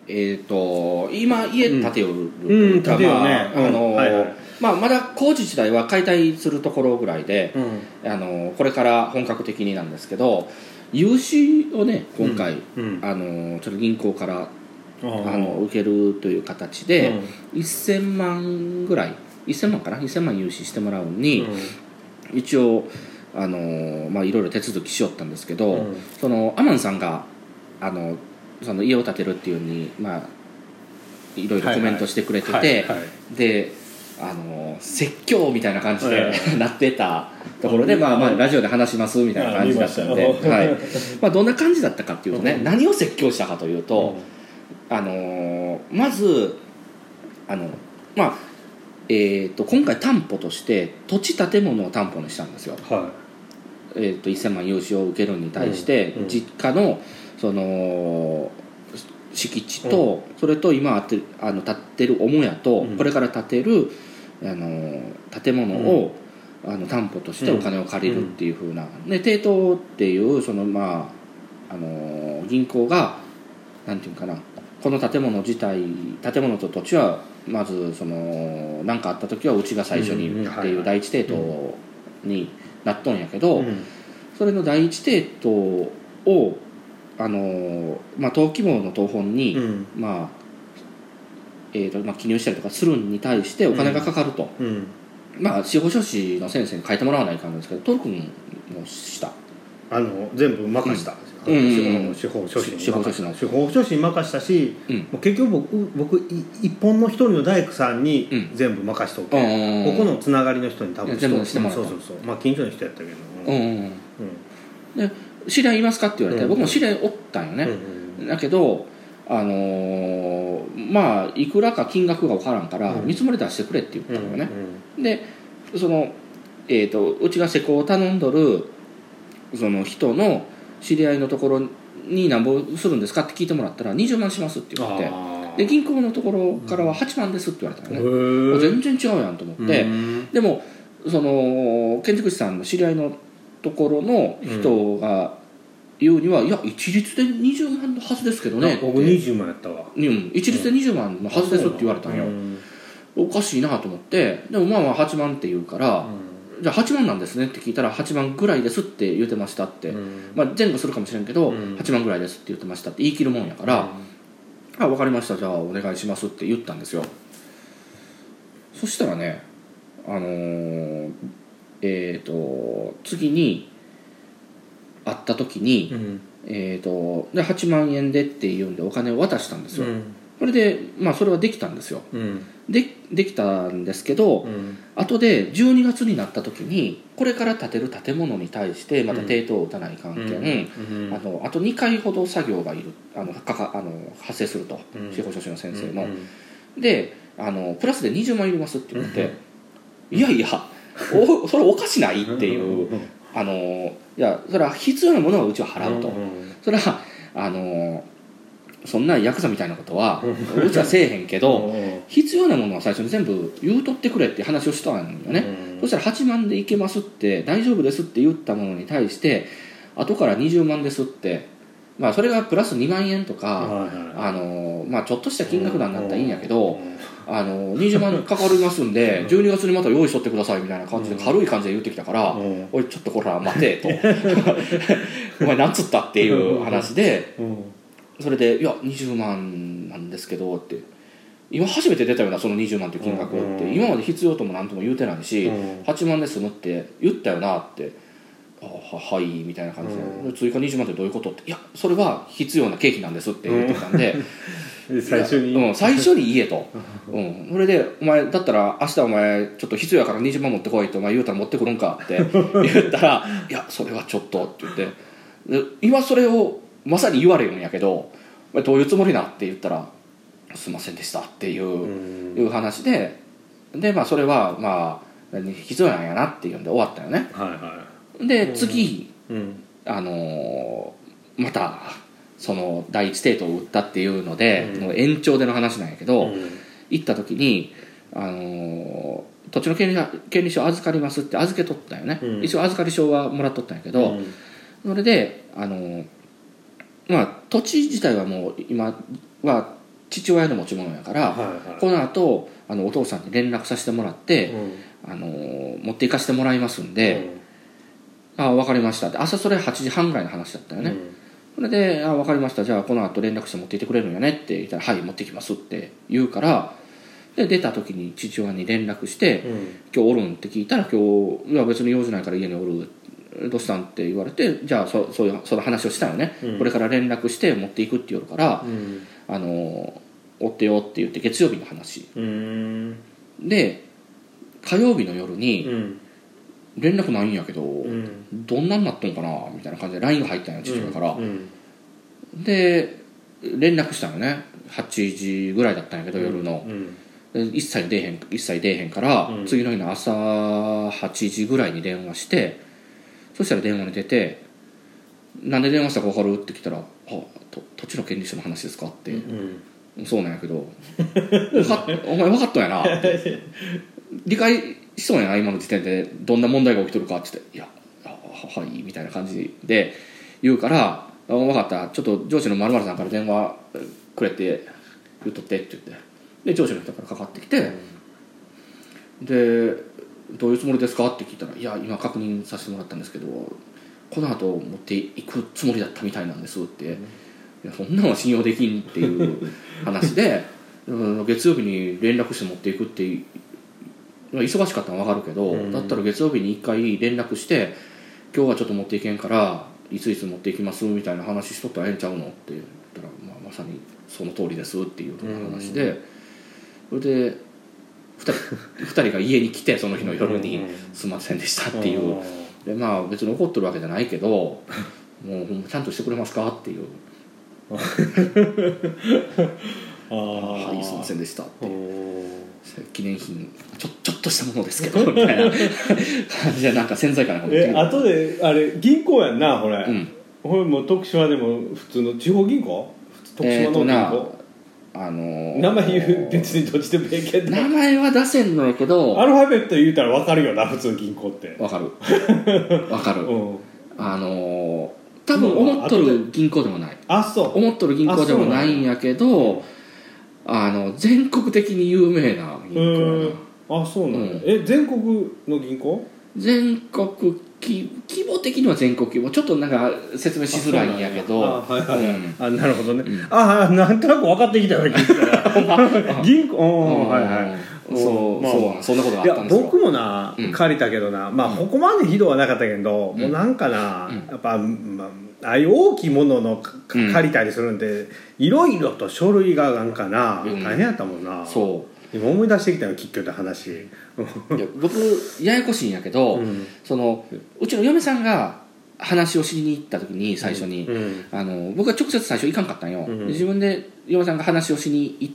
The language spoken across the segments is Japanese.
今家建てよるというか、まだ工事自体は解体するところぐらいで、これから本格的になんですけど、融資をね今回、ちょっと銀行から受けるという形で、1000万ぐらい1000万かな1000万融資してもらうのに、一応いろいろ手続きしよったんですけど、そのアマンさんがその家を建てるっていうにいろいろコメントしてくれてて、で説教みたいな感じでなってたところで、ラジオで話しますみたいな感じだったので、どんな感じだったかっていうとね、何を説教したかというと、まず今回担保として土地建物を担保にしたんですよ。1000万融資を受けるに対して、実家のその敷地と、それと今建ってる母屋と、これから建てる建物を担保としてお金を借りるっていう風な、で抵当っていうその銀行がなんていうかな、この建物と土地はまず何かあった時はうちが最初にっていう第一抵当になっとんやけど、それの第一抵当を登記簿の謄本に、記入したりとかするに対してお金がかかると、司法書士の先生に書いてもらわないかんですけど、トル君もした全部任した、司法書士に任したし、もう結局僕一本の一人の大工さんに全部任しとって、ここのつながりの人に多分全部してもらった。 近所の人やったけど、 で知り合いいますかって言われて、僕も知り合いおったんよね、だけどいくらか金額が分からんから見積もり出してくれって言ったのよね、でうちが施工を頼んどるその人の知り合いのところに何ぼするんですかって聞いてもらったら20万しますって言って、で銀行のところからは8万ですって言われたのね、全然違うやんと思って、でもその建築士さんの知り合いのところの人が言うには、いや一律で20万のはずですけどねって、 僕20万やったわ、 一律で20万のはずですって言われたんよ、おかしいなと思って、でも8万って言うから、じゃあ8万なんですねって聞いたら、8万ぐらいですって言ってましたって、前後するかもしれんけど、8万ぐらいですって言ってましたって言い切るもんやから、分かりました、じゃあお願いしますって言ったんですよ。そしたらね、次に会った時に、で8万円でっていうんでお金を渡したんですよ、それでそれはできたんですよ、できたんですけど、後で12月になった時にこれから建てる建物に対してまた抵当を打たない関係、あと2回ほど作業がいる発生すると、司法書士の先生の、でプラスで20万いりますって言って、いやいやそれおかしないっていう、いやそれは必要なものはうちは払うと、それはそんなヤクザみたいなことはうちはせえへんけど必要なものは最初に全部言うとってくれって話をしたんよね、そしたら8万でいけますって大丈夫ですって言ったものに対して後から20万ですって、それがプラス2万円とか、ちょっとした金額なんだったらいいんやけど、20万かかりますんで12月にまた用意しとってくださいみたいな感じで軽い感じで言ってきたから「おいちょっとこら待て」と「お前なんつった?」っていう話で、それで「いや20万なんですけど」って「今初めて出たようなその20万っていう金額って今まで必要とも何とも言うてないし8万で済むって言ったよな」って「はい」みたいな感じで「追加20万ってどういうこと?」って「いやそれは必要な経費なんです」って言ってたんで最初に言えと、それで「お前だったら明日お前ちょっと必要やから20万持ってこい」ってお前言うたら持ってくるんかって言ったら「いやそれはちょっと」って言ってで今それをまさに言われるんやけど「どういうつもりな?」って言ったら「すいませんでした」っていう話でそれは必要なんやなっていうんで終わったよね、で次、またその第一抵当を打ったっていうので、もう延長での話なんやけど、行った時に土地の権利書預かりますって預けとったよね、一応預かり書はもらっとったんやけど、それで土地自体はもう今は父親の持ち物やから、この後お父さんに連絡させてもらって、持って行かせてもらいますんで、ああ分かりましたって。朝それ8時半ぐらいの話だったよね、それで分かりました、じゃあこの後連絡して持って行ってくれるんやねって言ったら、はい持ってきますって言うから、で出た時に父親に連絡して、今日おるんって聞いたら、今日いや別に用事ないから家におる、どうしたんって言われて、じゃあその話をしたよね、これから連絡して持っていくって言うから、追ってよって言って、月曜日の話で、火曜日の夜に連絡ないんやけど、どんなんなっとんかなみたいな感じで LINE が入ったんや父親から、で連絡したのね、8時ぐらいだったんやけど、夜の、一切出えへんから、次の日の朝8時ぐらいに電話して、そしたら電話に出て、なんで電話したか分かるって来たら、土地の権利書の話ですかって、そうなんやけどお前分かったんやなって理解しそうやな、今の時点でどんな問題が起きとるかって言って、いやはいみたいな感じで言うから、分かった、ちょっと上司の〇〇さんから電話くれって言っとってって言って、で上司の人からかかってきて、でどういうつもりですかって聞いたら、いや今確認させてもらったんですけど、この後持っていくつもりだったみたいなんですって、いやそんなのは信用できんっていう話で月曜日に連絡して持っていくって忙しかったのは分かるけど、だったら月曜日に1回連絡して、今日はちょっと持っていけんからいついつ持っていきますみたいな話しとったらええんちゃうのって言ったら、まさにその通りですっていう話で、それで2人が家に来て、その日の夜にすいませんでしたっていう、で別に怒ってるわけじゃないけど、もうちゃんとしてくれますかっていうはいすいませんでしたっていう記念品ちょっとしたものですけどみたいな感じで、なんか潜在感が後であれ銀行やんなこれ、これも徳島でも普通の地方銀行、徳島の銀行、名前言う別にどっちでもいいけど、 名前は出せんのやけど、 アルファベット言うたら分かるよな、普通銀行って分かる多分思っとる銀行でもない、思っとる銀行でもないんやけど、全国的に有名な銀行やな。そうなんだ、全国の銀行？ 全国規模的には全国規模、ちょっとなんか説明しづらいんやけど、 なるほどね、なんとなく分かってきたような気がする銀行、 そんなことがあったんですよ。 僕もな借りたけどな、ここまでひどいはなかったけど、もうなんかな、やっぱああいう大きいものの借りたりするんで、いろいろと書類がなんかな、大変やったもんな。今思い出してきたよ、結局の話。いや僕ややこしいんやけど、うちの嫁さんが話をしに行った時に最初に、僕は直接最初行かんかったんよ、自分で嫁さんが話をしに行って、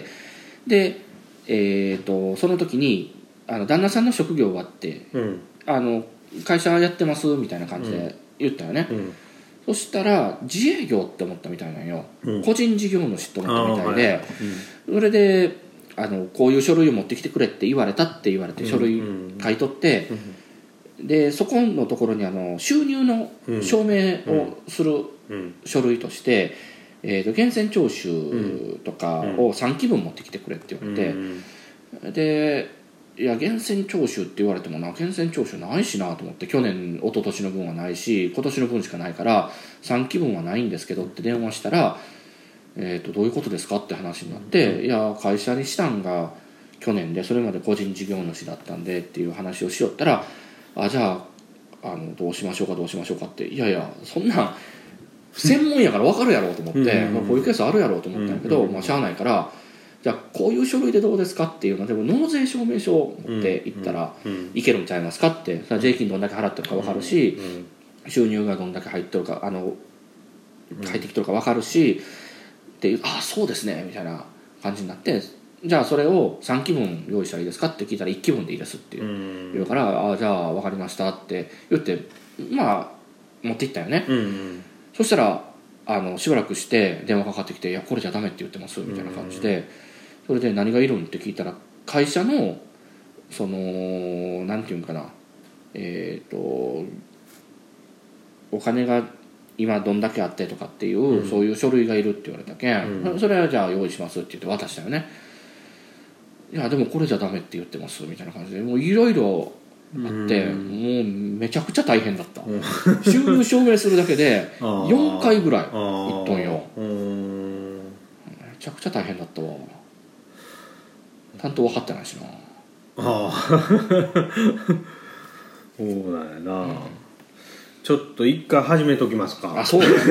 でその時に旦那さんの職業はって、会社やってますみたいな感じで言ったよね、そしたら自営業って思ったみたいなんよ、個人事業主と思ったみたいで、それでこういう書類を持ってきてくれって言われて書類書い取って、でそこのところに収入の証明をする書類として、源泉徴収とかを3期分持ってきてくれって言われて、でいや源泉徴収って言われてもな、源泉徴収ないしなと思って、去年一昨年の分はないし今年の分しかないから3期分はないんですけどって電話したら、どういうことですかって話になって、いや会社にしたんが去年で、それまで個人事業主だったんでっていう話をしよったら、じゃあどうしましょうかって、いやそんなん専門やから分かるやろうと思って、こういうケースあるやろうと思ったんやけど、しゃあないから、じゃあこういう書類でどうですかっていうのでも納税証明書を持って行ったらいけるんちゃいますかって、税金どんだけ払ってるか分かるし、収入がどんだけ入ってるか入ってきてるか分かるしっていう、そうですねみたいな感じになって、じゃあそれを3期分用意したらいいですかって聞いたら1期分でいいですって言うから、じゃあ分かりましたって言って持って行ったよね、そしたらしばらくして電話かかってきて、いやこれじゃダメって言ってますみたいな感じで、それで何がいるんって聞いたら、会社のなんていうんかな、お金が今どんだけあってとかっていう、そういう書類がいるって言われたけん、それはじゃあ用意しますって言って渡したよね。いやでもこれじゃダメって言ってますみたいな感じで、もういろいろあって、もうめちゃくちゃ大変だった、収入証明するだけで4回ぐらい行っとんよ。めちゃくちゃ大変だったわ。担当分かってないしな。 そうなんやな、ちょっと一回始めときますか。 そうやね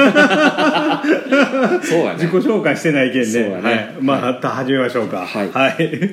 そうやね、 自己紹介してないけんね。 そうやね、 はい、また始めましょうか。 はい、 はい、 友達ラジ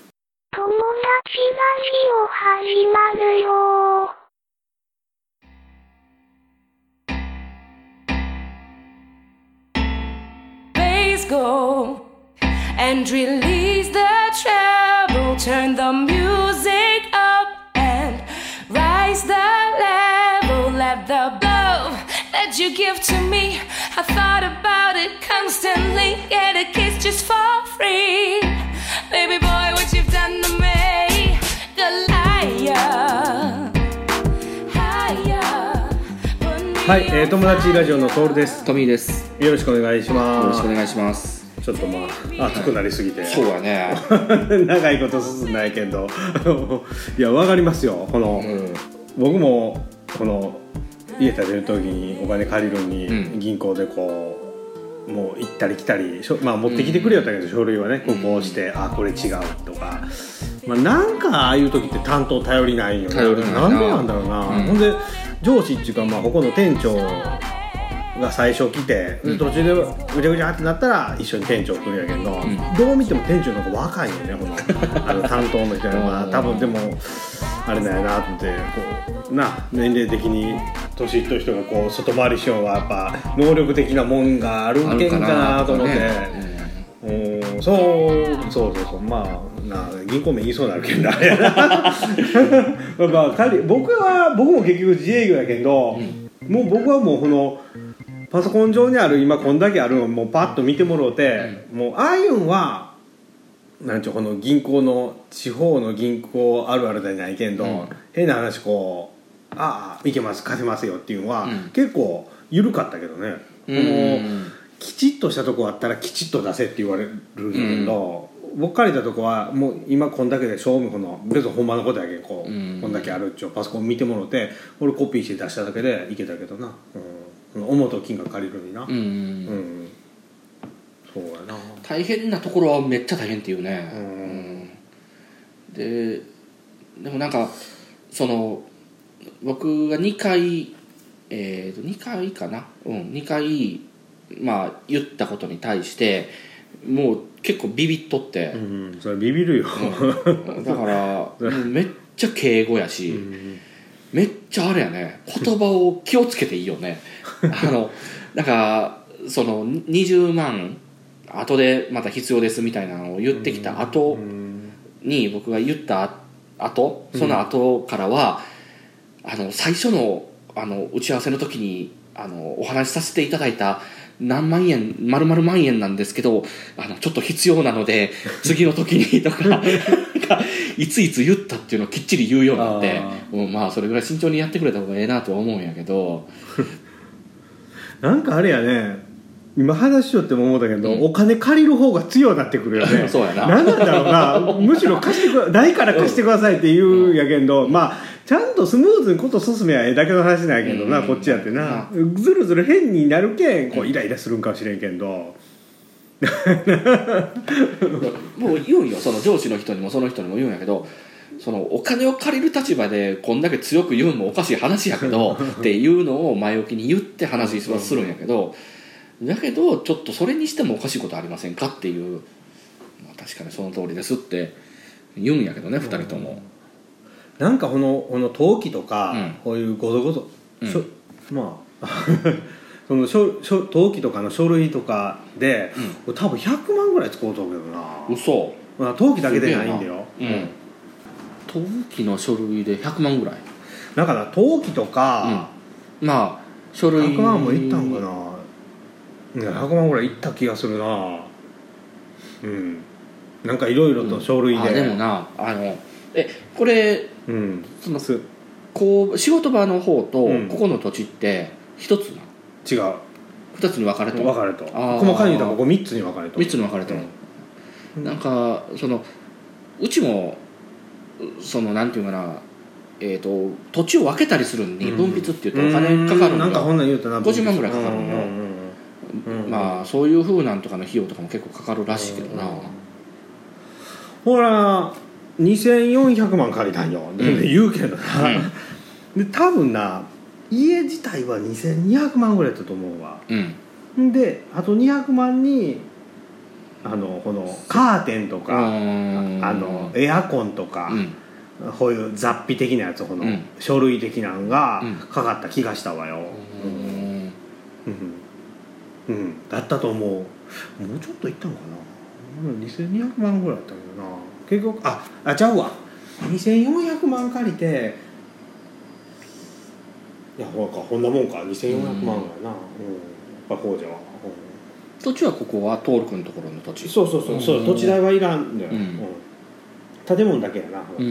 オ始まるよ。Please go and release the trouble, turn the music up and rise the level, let the love that you give to me, I thought about it constantly, get a kiss just for free, baby boy what you've done to me, the liar, higher. はい、友達ラジオのトールです。 トミーです。 よろしくお願いします。 よろしくお願いします。 ちょっと熱くなりすぎて、 そうやね長いこと進んないけどいや分かりますよ。僕もこの家建てる時にお金借りるに、銀行でこうもう行ったり来たり、持ってきてくれよったけど、書類はねこうしてこれ違うとか、なんかああいう時って担当頼りないよね。なんでなんだろうな、ほんで上司っていうか、ここの店長が最初来て、途中でぐちゃぐちゃってなったら一緒に店長来るんやけど、どう見ても店長の方が若いよね、この担当の人が多分でもあれだよなと思って、こう年齢的に年いった人がこう外回りしようがやっぱ能力的なもんがあるけんかなと思って、そう銀行名言いそうになるけどあれやな僕も結局自営業やけど、もう僕はもうこのパソコン上にある今こんだけあるのをもうパッと見てもろうて、もうああいうのはなんちゅうこの銀行の地方の銀行あるあるじゃないけんど、変な話こういけます貸せますよっていうのは、結構緩かったけどね、このきちっとしたとこあったらきちっと出せって言われるんだけど、僕借りたとこはもう今こんだけで正味この別にほんまのことやけんこんだけあるっちゅうパソコン見てもろて、俺コピーして出しただけでいけたけどな、思うと金額借りるにな、そうやな。 大変なところはめっちゃ大変っていうね、でもなんかその僕が2回2回かな、2回言ったことに対してもう結構ビビっとって、 それビビるよ、 だからめっちゃ敬語やし、めっちゃあれやね、言葉を気をつけていいよねなんかその20万後でまた必要ですみたいなのを言ってきた後に、僕が言った後その後からは最初の打ち合わせの時にお話しさせていただいた何万円丸々万円なんですけどちょっと必要なので次の時にとかいついつ言ったっていうのをきっちり言うようになって、それぐらい慎重にやってくれた方がええなとは思うんやけどなんかあれやね、今話しよっても思ったけど、お金借りる方が強くなってくるよねそうやな。 なんなんだろうなむしろないから貸してくださいって言うんやけど、ちゃんとスムーズにこと進めはええだけの話なんやけどな、こっちやってな、ずるずる変になるけんこうイライラするんかもしれんけどもう言うんよ、その上司の人にもその人にも言うんやけど、そのお金を借りる立場でこんだけ強く言うのもおかしい話やけどっていうのを前置きに言って話はするんやけど、だけどちょっとそれにしてもおかしいことありませんかっていう、確かにその通りですって言うんやけどね、2人とも。 なんかこの登記とか、こういうごそごそ、その登記とかの書類とかで、多分100万ぐらい使うと思うけどな。 嘘。 登記だけでないんだよ。 登記の書類で100万ぐらい。 だから登記とか、 書類 100万もいったんかな。100万ぐらいいった気がするな。なんかいろいろと書類で。 でもなこれ、そのこう仕事場の方とここの土地って一つな。 違う 2つに分かれと細かに言うとここ3つに分かれと 3つに分かれと、なんかうちもなんていうかな、土地を分けたりするのに分筆って言うとお金かかるのが50万ぐらいかかるのよ、まあそういう風なんとかの費用とかも結構かかるらしいけどな、 ほら2400万借りたんよ、言うけどな、で多分な家自体は2200万ぐらいだったと思うわ、であと200万にこのカーテンとかエアコンとか、こういう雑費的なやつ、この書類的なのがかかった気がしたわよ、だったと思う。もうちょっといったのかな、2200万ぐらいだったけどな、結局ちゃうわ、2400万借りて、いやこんなもんか、2400万ぐらいな、やっぱこうじゃわ。 土地はここはトール君のところの土地。 そう土地代はいらんだよ、建物だけやな。ほ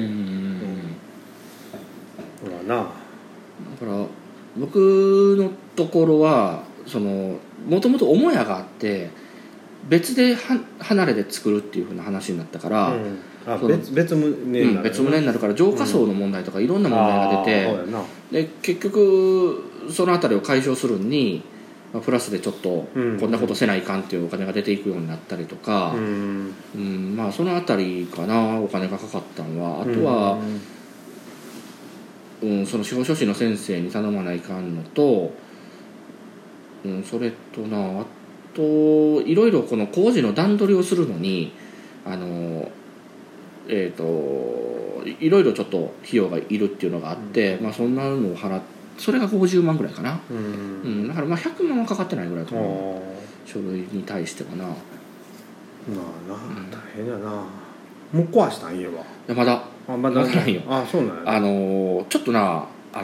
らな。だから僕のところはもともと母屋があって別で離れで作るっていう風な話になったから、 別棟になるから浄化層の問題とかいろんな問題が出て、で結局その辺りを解消するにプラスでちょっとこんなことせないかんっていうお金が出ていくようになったりとか、まあその辺りかな、お金がかかったのは。あとは、その司法書士の先生に頼まないかんのと、それとな、あといろいろこの工事の段取りをするのにいろいろちょっと費用がいるっていうのがあって、まあそんなのを払って、それが50万ぐらいかな、だからまあ100万はかかってないぐらいかな、書類に対してはな。まあな、大変やな。もう壊したん家は？いやまだないよ。 そうなんや。 ちょっとな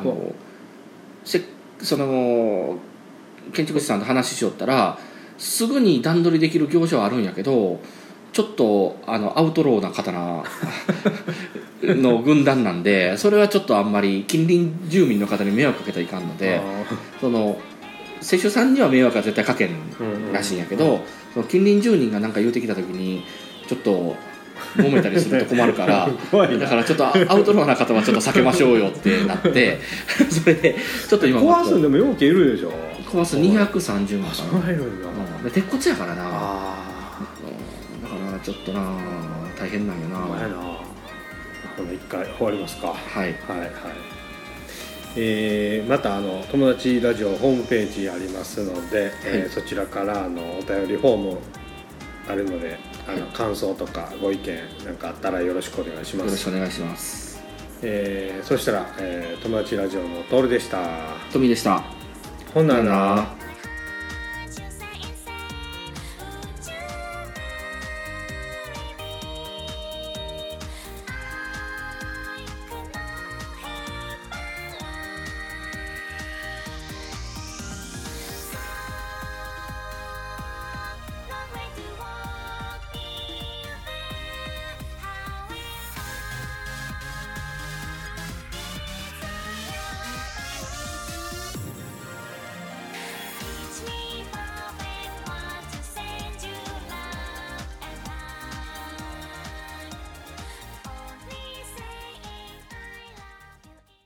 建築士さんと話しよったら、すぐに段取りできる業者はあるんやけど、ちょっとアウトローな方の軍団なんで、それはちょっとあんまり近隣住民の方に迷惑かけたらいかんので、施主さんには迷惑は絶対かけんらしいんやけど、その近隣住人が何か言うてきた時にちょっと揉めたりすると困るからだからちょっとアウトローな方はちょっと避けましょうよってなってそれでちょっと今壊すんでもよくいるでしょ。 壊す230万かな。 入るんだ。 で鉄骨やからな。だからちょっとな大変なんやな。 この1回終わりますか。 はいまた友達ラジオホームページありますので、そちらからお便りフォームあるので、感想とかご意見なんかあったらよろしくお願いします。 よろしくお願いします。 そしたら、友達ラジオのトールでした。 トミでした。 ほんならな。